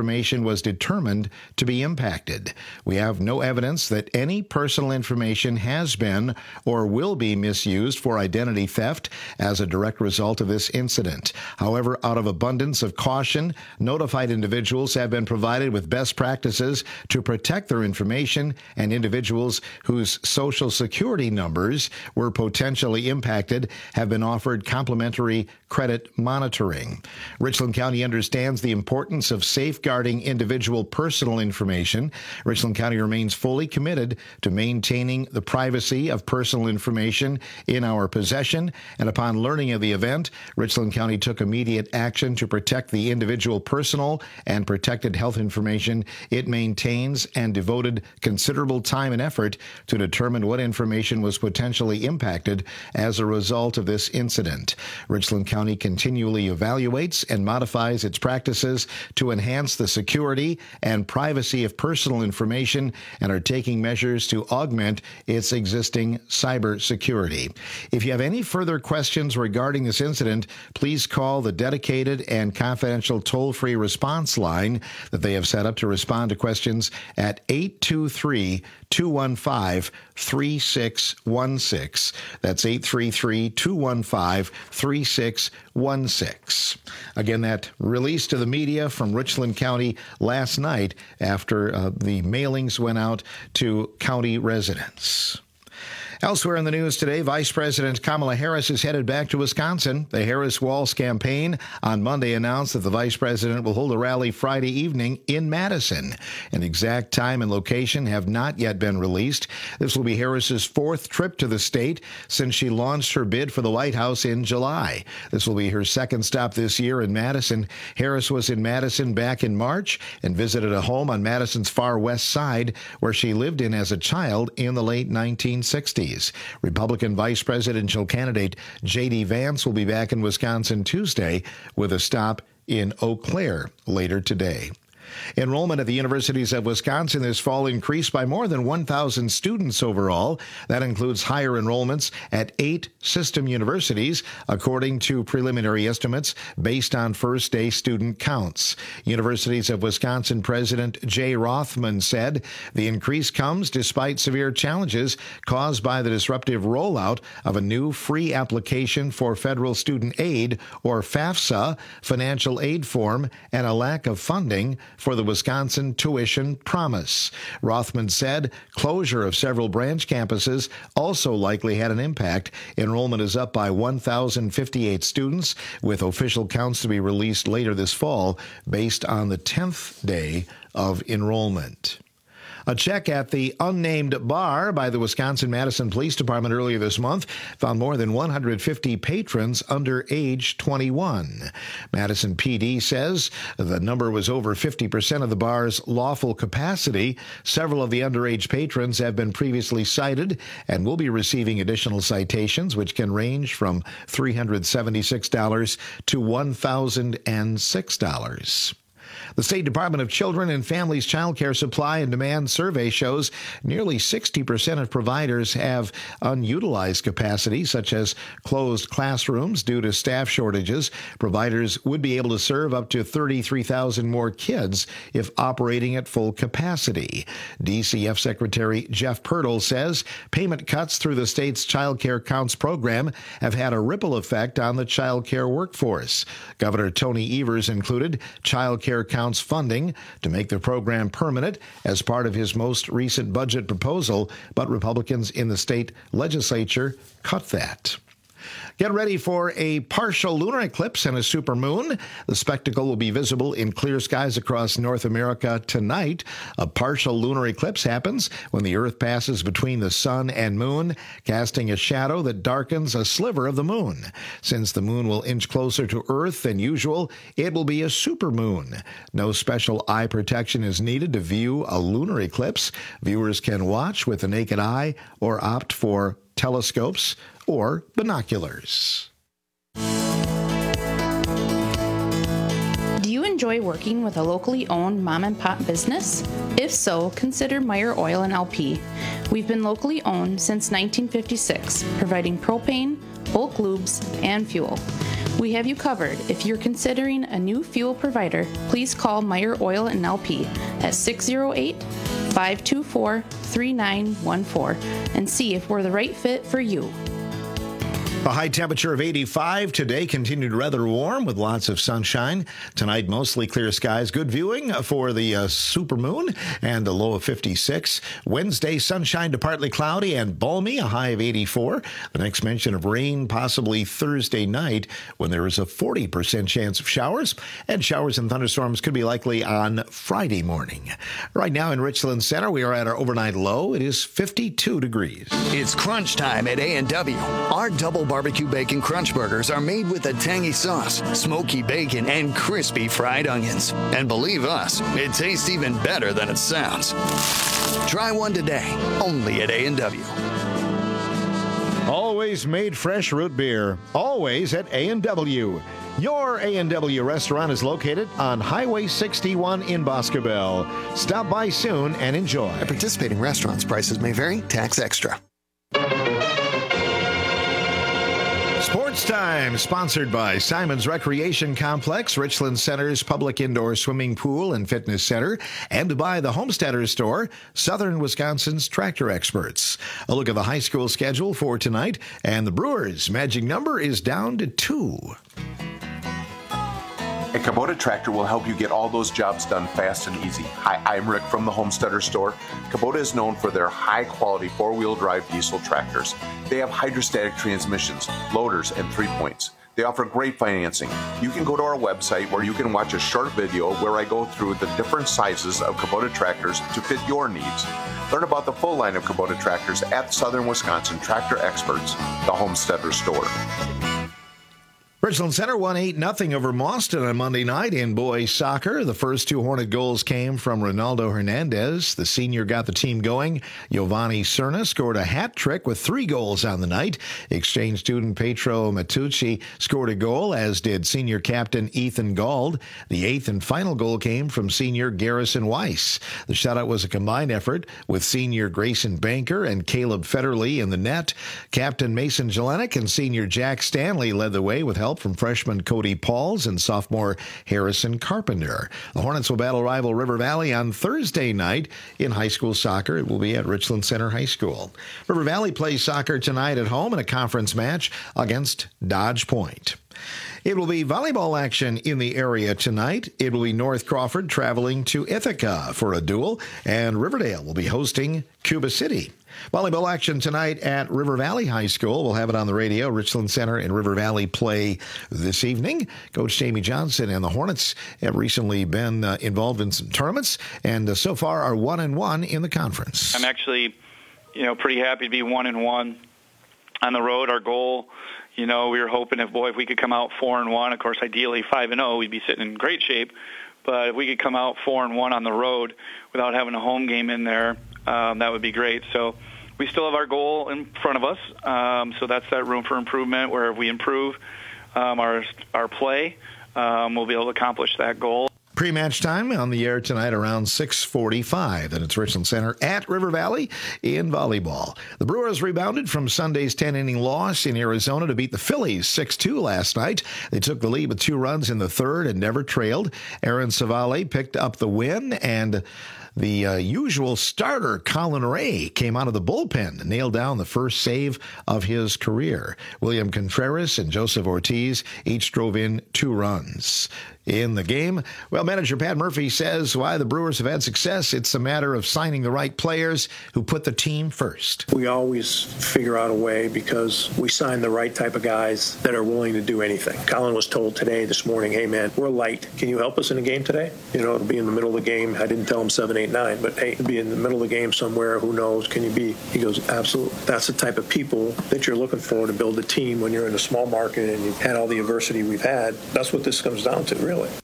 was determined to be impacted. We have no evidence that any personal information has been or will be misused for identity theft as a direct result of this incident. However, out of abundance of caution, notified individuals have been provided with best practices to protect their information, and individuals whose social security numbers were potentially impacted have been offered complimentary credit monitoring. Richland County understands the importance of safeguarding individual personal information. Richland County remains fully committed to maintaining the privacy of personal information in our possession, and upon learning of the event, Richland County took immediate action to protect the individual personal and protected health information it maintains, and devoted considerable time and effort to determine what information was potentially impacted as a result of this incident. Richland County continually evaluates and modifies its practices to enhance the security and privacy of personal information, and are taking measures to augment its existing cyber security. If you have any further questions regarding this incident, please call the dedicated and confidential toll-free response line that they have set up to respond to questions at eight two three, two one five, three six one six. That's eight three three, two one five, three six one six. Again, that release to the media from Richland County last night after uh, the mailings went out to county residents. Elsewhere in the news today, Vice President Kamala Harris is headed back to Wisconsin. The Harris Walz campaign on Monday announced that the vice president will hold a rally Friday evening in Madison. An exact time and location have not yet been released. This will be Harris's fourth trip to the state since she launched her bid for the White House in July. This will be her second stop this year in Madison. Harris was in Madison back in March and visited a home on Madison's far west side where she lived in as a child in the late nineteen sixties. Republican vice presidential candidate J D Vance will be back in Wisconsin Tuesday with a stop in Eau Claire later today. Enrollment at the universities of Wisconsin this fall increased by more than one thousand students overall. That includes higher enrollments at eight system universities, according to preliminary estimates based on first-day student counts. Universities of Wisconsin President Jay Rothman said the increase comes despite severe challenges caused by the disruptive rollout of a new free application for federal student aid, or FAFSA, financial aid form, and a lack of funding for the Wisconsin Tuition Promise. Rothman said closure of several branch campuses also likely had an impact. Enrollment is up by one thousand fifty-eight students, with official counts to be released later this fall based on the tenth day of enrollment. A check at the unnamed bar by the Wisconsin-Madison Police Department earlier this month found more than one hundred fifty patrons under age twenty-one. Madison P D says the number was over fifty percent of the bar's lawful capacity. Several of the underage patrons have been previously cited and will be receiving additional citations, which can range from three hundred seventy-six dollars to one thousand six dollars. The State Department of Children and Families Child Care Supply and Demand Survey shows nearly sixty percent of providers have unutilized capacity, such as closed classrooms due to staff shortages. Providers would be able to serve up to thirty-three thousand more kids if operating at full capacity. D C F Secretary Jeff Pirtle says payment cuts through the state's Child Care Counts program have had a ripple effect on the child care workforce. Governor Tony Evers included Child Care Counts funding to make the program permanent as part of his most recent budget proposal, but Republicans in the state legislature cut that. Get ready for a partial lunar eclipse and a supermoon. The spectacle will be visible in clear skies across North America tonight. A partial lunar eclipse happens when the Earth passes between the sun and moon, casting a shadow that darkens a sliver of the moon. Since the moon will inch closer to Earth than usual, it will be a supermoon. No special eye protection is needed to view a lunar eclipse. Viewers can watch with the naked eye or opt for telescopes or binoculars. Do you enjoy working with a locally owned mom and pop business? If so, consider Meyer Oil and L P. We've been locally owned since nineteen fifty-six, providing propane, bulk lubes, and fuel. We have you covered. If you're considering a new fuel provider, please call Meyer Oil and L P at six oh eight, five two four, three nine one four and see if we're the right fit for you. A high temperature of eighty-five today, continued rather warm with lots of sunshine. Tonight, mostly clear skies. Good viewing for the uh, supermoon and a low of fifty-six. Wednesday, sunshine to partly cloudy and balmy, a high of eighty-four. The next mention of rain possibly Thursday night when there is a forty percent chance of showers. And showers and thunderstorms could be likely on Friday morning. Right now in Richland Center, we are at our overnight low. It is fifty-two degrees. It's crunch time at A and W. Our double barbecue bacon crunch burgers are made with a tangy sauce, smoky bacon, and crispy fried onions. And believe us, it tastes even better than it sounds. Try one today, only at A and W. Always made fresh root beer, always at A and W. Your A and W restaurant is located on Highway sixty-one in Boscobel. Stop by soon and enjoy. At participating restaurants, prices may vary, tax extra. Sports Time, sponsored by Simon's Recreation Complex, Richland Center's public indoor swimming pool and fitness center, and by the Homesteader Store, Southern Wisconsin's tractor experts. A look at the high school schedule for tonight, and the Brewers' magic number is down to two. A Kubota tractor will help you get all those jobs done fast and easy. Hi, I'm Rick from the Homesteader Store. Kubota is known for their high-quality four-wheel drive diesel tractors. They have hydrostatic transmissions, loaders, and three-points. They offer great financing. You can go to our website where you can watch a short video where I go through the different sizes of Kubota tractors to fit your needs. Learn about the full line of Kubota tractors at Southern Wisconsin Tractor Experts, the Homesteader Store. Richland Center won eight nothing over Mauston on Monday night in boys soccer. The first two Hornet goals came from Ronaldo Hernandez. The senior got the team going. Giovanni Cerna scored a hat trick with three goals on the night. Exchange student Petro Matucci scored a goal, as did senior captain Ethan Gauld. The eighth and final goal came from senior Garrison Weiss. The shutout was a combined effort with senior Grayson Banker and Caleb Federley in the net. Captain Mason Jelenik and senior Jack Stanley led the way with help from freshman Cody Pauls and sophomore Harrison Carpenter. The Hornets will battle rival River Valley on Thursday night in high school soccer. It will be at Richland Center High School. River Valley plays soccer tonight at home in a conference match against Dodge Point. It will be volleyball action in the area tonight. It will be North Crawford traveling to Ithaca for a duel, and Riverdale will be hosting Cuba City. Volleyball action tonight at River Valley High School. We'll have it on the radio. Richland Center and River Valley play this evening. Coach Jamie Johnson and the Hornets have recently been uh, involved in some tournaments, and uh, so far are one and one in the conference. I'm actually, you know, pretty happy to be one and one on the road. Our goal, you know, we were hoping if boy if we could come out four and one. Of course, ideally five and zero, we'd be sitting in great shape. But if we could come out four and one on the road without having a home game in there, um, that would be great. So we still have our goal in front of us. Um, so that's that room for improvement, where if we improve um, our our play, um, we'll be able to accomplish that goal. Pre-match time on the air tonight around six forty-five, and it's Richland Center at River Valley in volleyball. The Brewers rebounded from Sunday's ten-inning loss in Arizona to beat the Phillies six two last night. They took the lead with two runs in the third and never trailed. Aaron Savale picked up the win, and the uh, usual starter, Colin Ray, came out of the bullpen and nailed down the first save of his career. William Contreras and Joseph Ortiz each drove in two runs. In the game, well, manager Pat Murphy says why the Brewers have had success, it's a matter of signing the right players who put the team first. We always figure out a way because we sign the right type of guys that are willing to do anything. Colin was told today, this morning, hey, man, we're light. Can you help us in a game today? You know, it'll be in the middle of the game. I didn't tell him seven, eight, nine, but hey, it'll be in the middle of the game somewhere. Who knows? Can you be? He goes, absolutely. That's the type of people that you're looking for to build a team when you're in a small market and you've had all the adversity we've had. That's what this comes down to, really.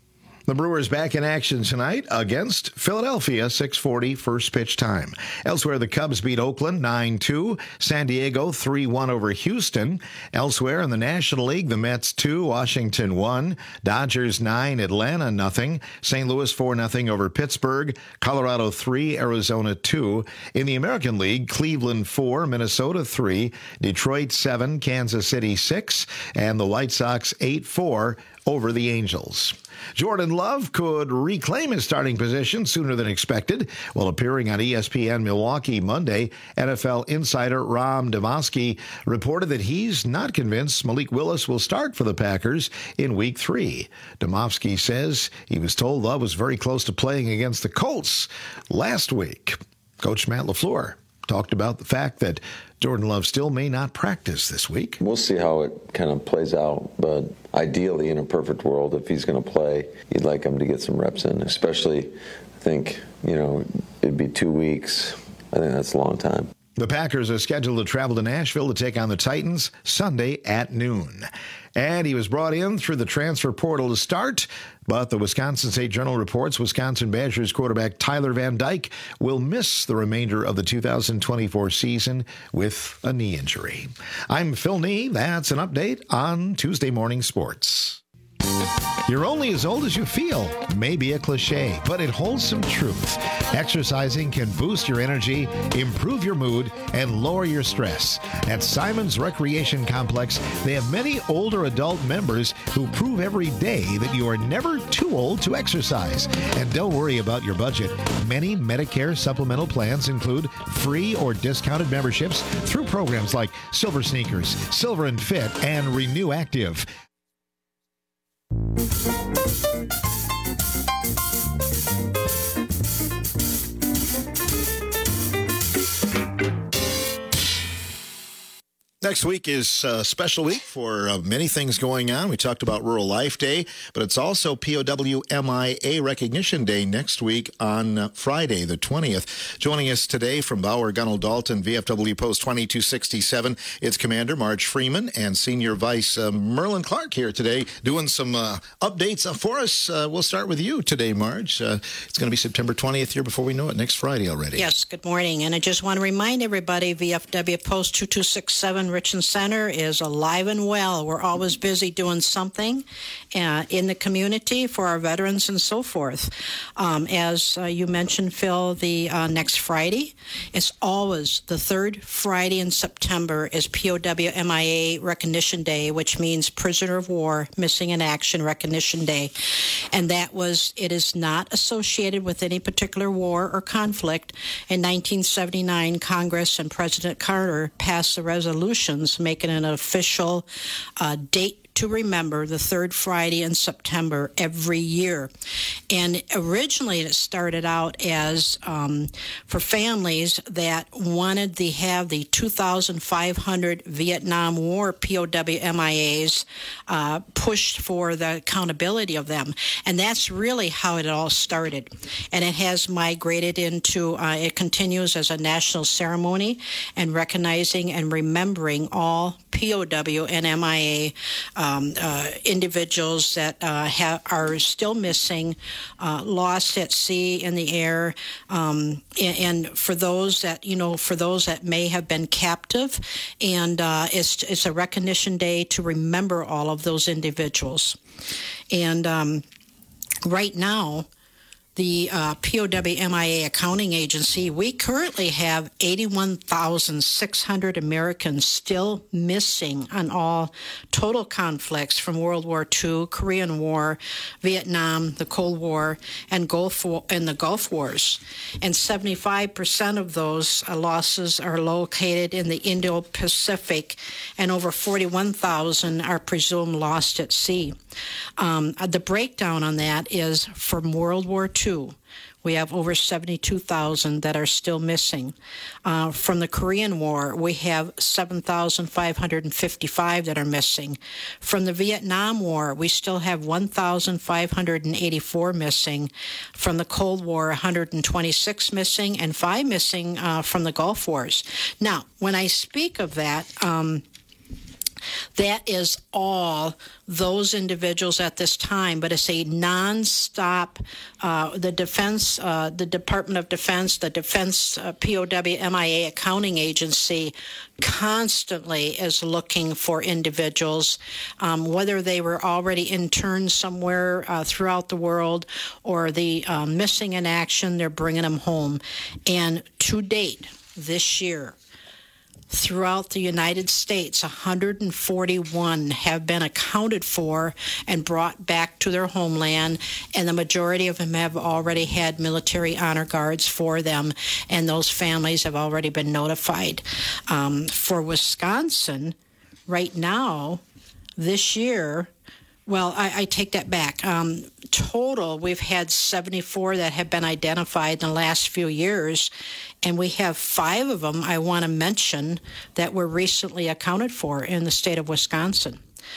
The Brewers back in action tonight against Philadelphia, six forty first pitch time. Elsewhere, the Cubs beat Oakland nine two. San Diego three one over Houston. Elsewhere in the National League, the Mets two, Washington one. Dodgers nine, Atlanta nothing. Saint Louis four nothing over Pittsburgh. Colorado three, Arizona two. In the American League, Cleveland four, Minnesota three. Detroit seven, Kansas City six. And the White Sox eight four over the Angels. Jordan Love could reclaim his starting position sooner than expected. While appearing on E S P N Milwaukee Monday, N F L insider Ram Damosky reported that he's not convinced Malik Willis will start for the Packers in Week three. Damosky says he was told Love was very close to playing against the Colts last week. Coach Matt LaFleur talked about the fact that Jordan Love still may not practice this week. We'll see how it kind of plays out, but ideally, in a perfect world, if he's going to play, you'd like him to get some reps in, especially, I think, you know, it'd be two weeks. I think that's a long time. The Packers are scheduled to travel to Nashville to take on the Titans Sunday at noon. And he was brought in through the transfer portal to start, but the Wisconsin State Journal reports Wisconsin Badgers quarterback Tyler Van Dyke will miss the remainder of the two thousand twenty-four season with a knee injury. I'm Phil Nee. That's an update on Tuesday Morning Sports. You're only as old as you feel. Maybe a cliche, but it holds some truth. Exercising can boost your energy, improve your mood, and lower your stress. At Simon's Recreation Complex, they have many older adult members who prove every day that you are never too old to exercise. And don't worry about your budget. Many Medicare supplemental plans include free or discounted memberships through programs like Silver Sneakers, Silver and Fit, and Renew Active. Next week is a special week for uh, many things going on. We talked about Rural Life Day, but it's also P O W M I A Recognition Day next week on uh, Friday, the twentieth. Joining us today from Bauer, Gunnell, Dalton, V F W Post twenty-two sixty-seven, it's Commander Marge Freeman and Senior Vice uh, Merlin Clark here today doing some uh, updates for us. Uh, we'll start with you today, Marge. Uh, it's going to be September twentieth here before we know it, next Friday already. Yes, good morning. And I just want to remind everybody, V F W Post two two six seven Richland Center is alive and well. We're always busy doing something uh, in the community for our veterans and so forth. Um, as uh, you mentioned, Phil, the uh, next Friday, it's always the third Friday in September is P O W M I A Recognition Day, which means Prisoner of War, Missing in Action Recognition Day. And that was, it is not associated with any particular war or conflict. In nineteen seventy-nine, Congress and President Carter passed the resolutions making an official uh, date to remember the third Friday in September every year. And originally it started out as um, for families that wanted to have the two thousand five hundred Vietnam War P O W M I As uh, pushed for the accountability of them. And that's really how it all started. And it has migrated into, uh, it continues as a national ceremony and recognizing and remembering all P O W and M I A Um, uh, individuals that uh, ha- are still missing, uh, lost at sea, in the air, um, and, and for those that you know, for those that may have been captive, and uh, it's it's a recognition day to remember all of those individuals. And um, right now, the uh, P O W M I A Accounting Agency, we currently have eighty-one thousand six hundred Americans still missing on all total conflicts from World War Two, Korean War, Vietnam, the Cold War, and Gulf War, and the Gulf Wars. And seventy-five percent of those uh, losses are located in the Indo-Pacific, and over forty-one thousand are presumed lost at sea. Um, the breakdown on that is from World War Two. We have over seventy-two thousand that are still missing. Uh, from the Korean War, we have seven thousand five hundred fifty-five that are missing. From the Vietnam War, we still have one thousand five hundred eighty-four missing. From the Cold War, one hundred twenty-six missing, and five missing uh, from the Gulf Wars. Now, when I speak of that, um, That is all those individuals at this time, but it's a nonstop. Uh, the Defense, uh, the Department of Defense, the Defense uh, P O W M I A accounting agency constantly is looking for individuals, um, whether they were already interned somewhere uh, throughout the world or the uh, missing in action, they're bringing them home. And to date, this year, throughout the United States, one hundred forty-one have been accounted for and brought back to their homeland, and the majority of them have already had military honor guards for them, and those families have already been notified. Um, for Wisconsin, right now, this year, well, I, I take that back. Um, total, we've had seventy-four that have been identified in the last few years, and we have five of them I want to mention that were recently accounted for in the state of Wisconsin.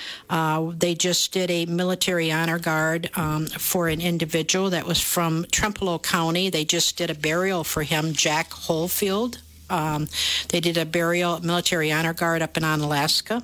Uh, they just did a military honor guard um, for an individual that was from Trempealeau County. They just did a burial for him, Jack Holfield. Um, they did a burial, military honor guard up in Onalaska.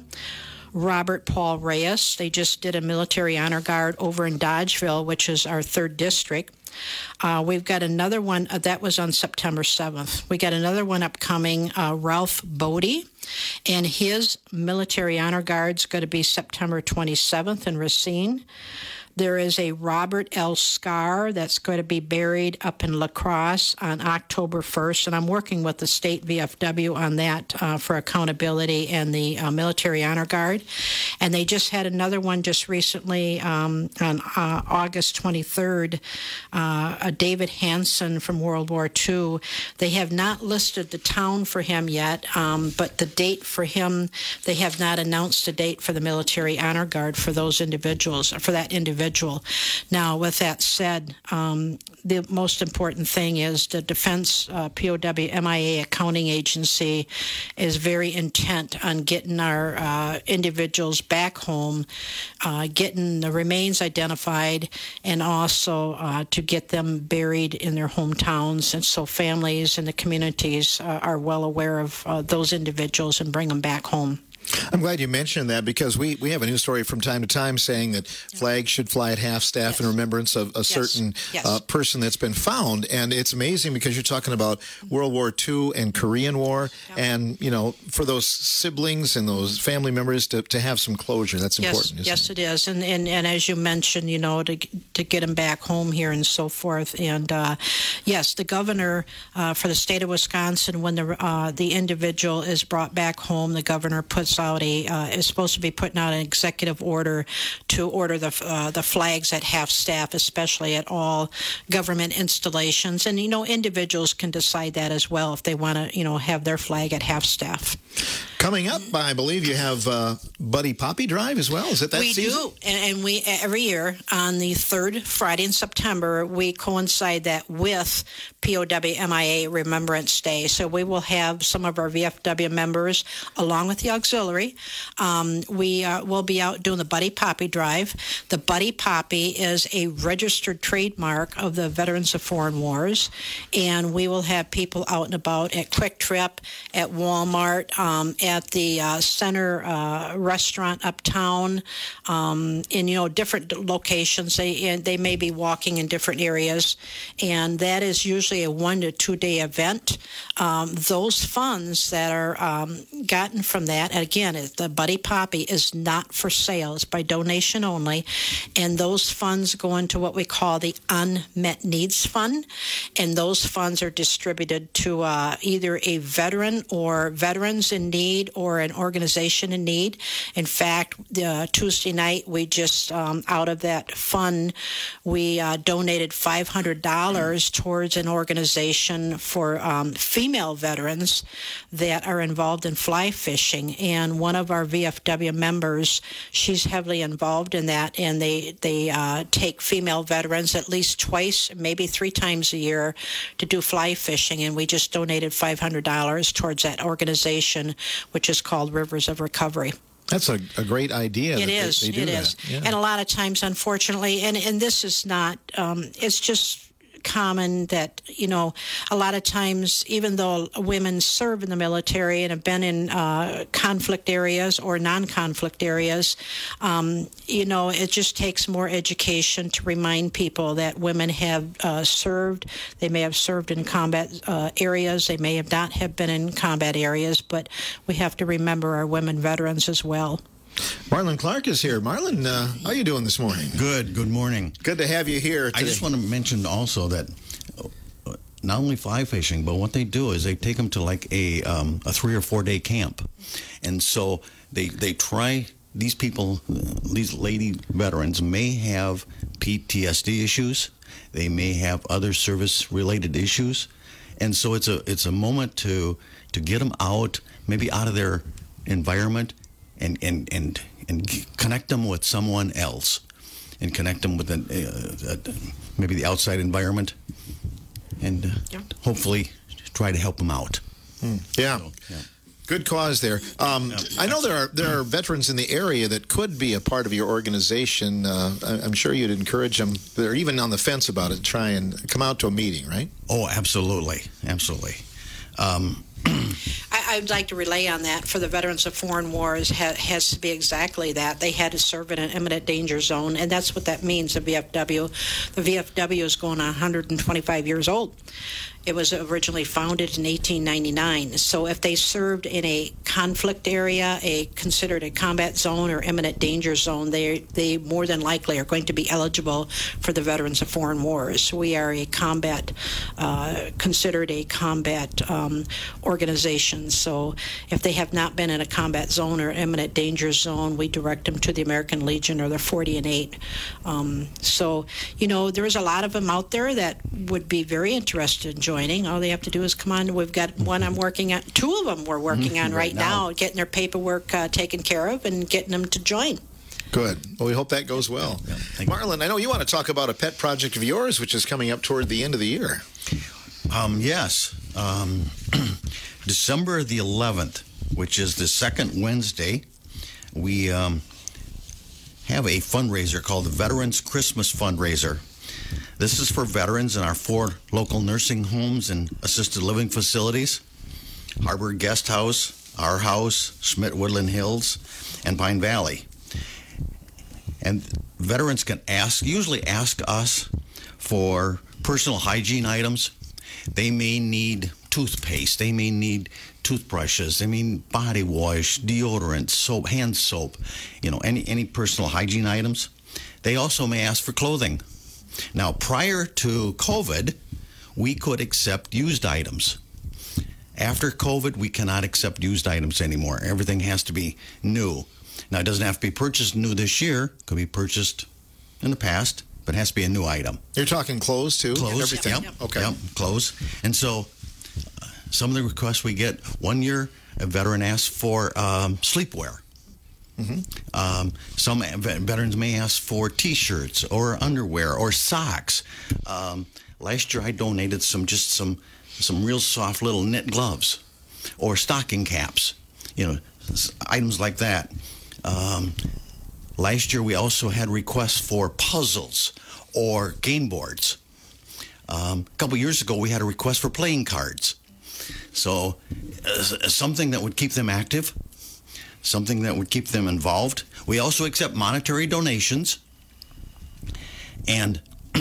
Robert Paul Reyes, they just did a military honor guard over in Dodgeville, which is our third district. Uh, we've got another one, uh, that was on September seventh. We got another one upcoming, uh, Ralph Bodie, and his military honor guard's going to be September twenty-seventh in Racine. There is a Robert L. Scar that's going to be buried up in La Crosse on October first, and I'm working with the state V F W on that uh, for accountability and the uh, Military Honor Guard. And they just had another one just recently um, on uh, August twenty-third, uh, a David Hansen from World War Two. They have not listed the town for him yet, um, but the date for him, they have not announced a date for the Military Honor Guard for those individuals, for that individual. Now, with that said, um, the most important thing is the Defense uh, P O W M I A accounting agency is very intent on getting our uh, individuals back home, uh, getting the remains identified, and also uh, to get them buried in their hometowns. And so families and the communities uh, are well aware of uh, those individuals and bring them back home. I'm glad you mentioned that because we, we have a news story from time to time saying that flags should fly at half-staff yes. in remembrance of a yes. certain yes. Uh, person that's been found. And it's amazing because you're talking about World War Two and Korean War. Yep. And, you know, for those siblings and those family members to, to have some closure, that's yes. important, isn't yes, it? Yes, it is. And, and and as you mentioned, you know, to, to get them back home here and so forth. And, uh, yes, the governor uh, for the state of Wisconsin, when the, uh, the individual is brought back home, the governor puts out a uh, is supposed to be putting out an executive order to order the uh, the flags at half staff, especially at all government installations. And you know, individuals can decide that as well if they want to, you know, have their flag at half staff. Coming up, I believe you have uh, Buddy Poppy Drive as well. Is it that we season? We do, and, and we every year on the third Friday in September we coincide that with P O W M I A Remembrance Day. So we will have some of our V F W members along with the auxiliary. Um, we uh, will be out doing the Buddy Poppy Drive. The Buddy Poppy is a registered trademark of the Veterans of Foreign Wars, and we will have people out and about at Quick Trip, at Walmart, um, at the uh, Center uh, Restaurant uptown, um, in you know different locations. They and they may be walking in different areas, and that is usually a one to two day event. Um, those funds that are um, gotten from that, and again, the Buddy Poppy is not for sale; it's by donation only, and those funds go into what we call the Unmet Needs Fund, and those funds are distributed to uh, either a veteran or veterans in need or an organization in need. In fact, uh, Tuesday night, we just, um, out of that fund, we uh, donated five hundred dollars towards an organization for um, female veterans that are involved in fly fishing. And one of our V F W members, she's heavily involved in that, and they, they uh, take female veterans at least twice, maybe three times a year to do fly fishing. And we just donated five hundred dollars towards that organization, which is called Rivers of Recovery. That's a, a great idea. It that is. They, they do it that. is. Yeah. And a lot of times, unfortunately, and, and this is not, um, it's just common that, you know, a lot of times, even though women serve in the military and have been in uh, conflict areas or non-conflict areas, um, you know, it just takes more education to remind people that women have uh, served. They may have served in combat uh, areas. They may have not have been in combat areas, but we have to remember our women veterans as well. Marlon Clark is here. Marlon, uh, how are you doing this morning? Good. Good morning. Good to have you here today. I just want to mention also that uh, not only fly fishing, but what they do is they take them to like a um, a three or four day camp, and so they they try. These people, these lady veterans may have P T S D issues. They may have other service related issues, and so it's a it's a moment to to get them out, maybe out of their environment. And, and and and connect them with someone else, and connect them with an, uh, uh, maybe the outside environment, and uh, yeah. hopefully try to help them out. Hmm. Yeah. So, yeah. Good cause there. Um, I know there are there are veterans in the area that could be a part of your organization. Uh, I'm sure you'd encourage them. They're even on the fence about it. Try and come out to a meeting, right? Oh, absolutely, absolutely. Um, I, I'd like to relay on that. For the veterans of foreign wars, ha, has to be exactly that. They had to serve in an imminent danger zone, and that's what that means, the V F W. The V F W is going on one hundred twenty-five years old. It was originally founded in eighteen ninety-nine. So if they served in a conflict area, a considered a combat zone or imminent danger zone, they they more than likely are going to be eligible for the Veterans of Foreign Wars. We are a combat, uh, considered a combat um, organization. So if they have not been in a combat zone or imminent danger zone, we direct them to the American Legion or the forty and eight. Um, so, you know, there's a lot of them out there that would be very interested in joining. All they have to do is come on. We've got one I'm working on. Two of them we're working on right, right now. now, getting their paperwork uh, taken care of and getting them to join. Good. Well, we hope that goes well. Yeah, yeah. Marlon, I know you want to talk about a pet project of yours, which is coming up toward the end of the year. Um, yes. Um, December the eleventh, which is the second Wednesday, we um, have a fundraiser called the Veterans Christmas Fundraiser. This is for veterans in our four local nursing homes and assisted living facilities: Harbor Guest House, Our House, Schmidt Woodland Hills, and Pine Valley. And veterans can ask, usually ask us for personal hygiene items. They may need toothpaste, they may need toothbrushes, they may need body wash, deodorant, soap, hand soap, you know, any, any personal hygiene items. They also may ask for clothing. Now, prior to COVID, we could accept used items. After COVID, we cannot accept used items anymore. Everything has to be new. Now, it doesn't have to be purchased new this year. It could be purchased in the past, but it has to be a new item. You're talking clothes, too? Clothes, and everything? Yep, yep. Okay. Yep, clothes. And so uh, some of the requests we get, one year a veteran asked for um, sleepwear. Mm-hmm. Um, some veterans may ask for T-shirts or underwear or socks. Um, last year, I donated some just some some real soft little knit gloves or stocking caps. You know, items like that. Um, last year, we also had requests for puzzles or game boards. Um, a couple years ago, we had a request for playing cards. So, uh, something that would keep them active. Something that would keep them involved. We also accept monetary donations. And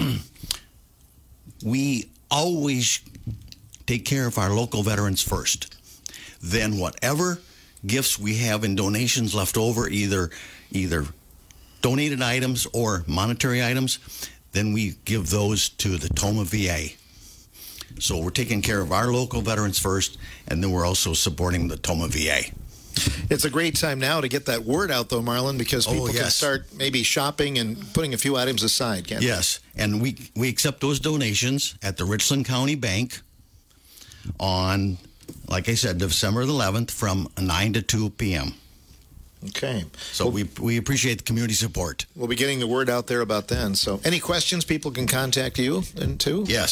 we always take care of our local veterans first. Then whatever gifts we have in donations left over, either either donated items or monetary items, then we give those to the Toma V A. So we're taking care of our local veterans first, and then we're also supporting the Toma V A. It's a great time now to get that word out, though, Marlon, because people oh, yes. can start maybe shopping and putting a few items aside, can't yes, they? and we we accept those donations at the Richland County Bank on, like I said, December the eleventh from nine to two p.m. Okay. So well, we we appreciate the community support. We'll be getting the word out there about then. So any questions, people can contact you, and too? Yes.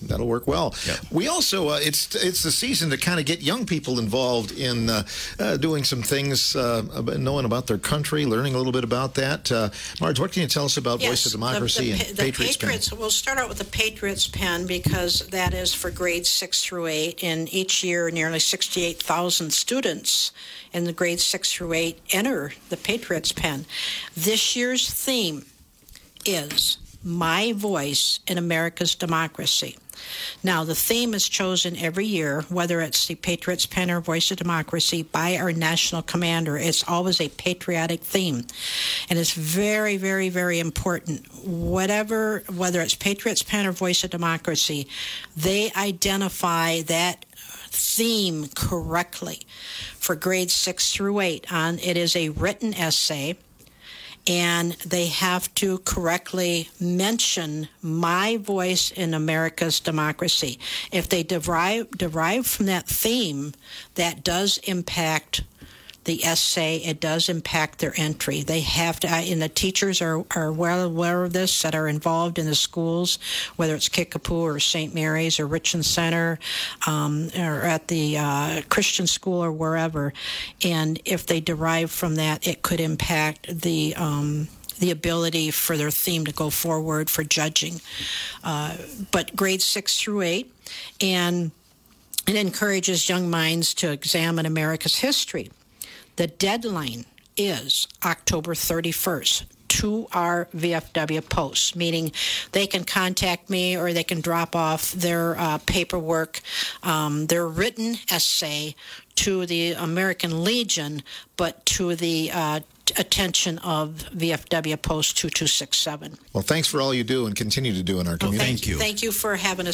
that'll work well. Yep. We also, uh, it's it's the season to kind of get young people involved in uh, uh, doing some things, uh, knowing about their country, learning a little bit about that. Uh, Marge, what can you tell us about Yes, Voice of Democracy the, the, and the Patriots, Patriots Pen? We'll start out with the Patriots Pen because that is for grades six through eight, and each year nearly sixty-eight thousand students in the grades six through eight enter the Patriots Pen. This year's theme is My Voice in America's Democracy. Now, the theme is chosen every year, whether it's the Patriots Pen or Voice of Democracy, by our national commander. It's always a patriotic theme, and it's very, very, very important. Whatever, whether it's Patriots Pen or Voice of Democracy, they identify that theme correctly for grades six through eight. On it is a written essay, and they have to correctly mention my voice in America's democracy. If they derive derive from that theme, that does impact the essay. It does impact their entry. They have to, and the teachers are, are well aware of this that are involved in the schools, whether it's Kickapoo or Saint Mary's or Richland Center, um, or at the uh, Christian school or wherever. And if they derive from that, it could impact the um, the ability for their theme to go forward for judging. Uh, but grades six through eight, and it encourages young minds to examine America's history. The deadline is October thirty-first to our V F W posts, meaning they can contact me or they can drop off their uh, paperwork, um, their written essay to the American Legion, but to the uh, attention of V F W Post two two six seven. Well, thanks for all you do and continue to do in our community. Thank you. Thank you for having us.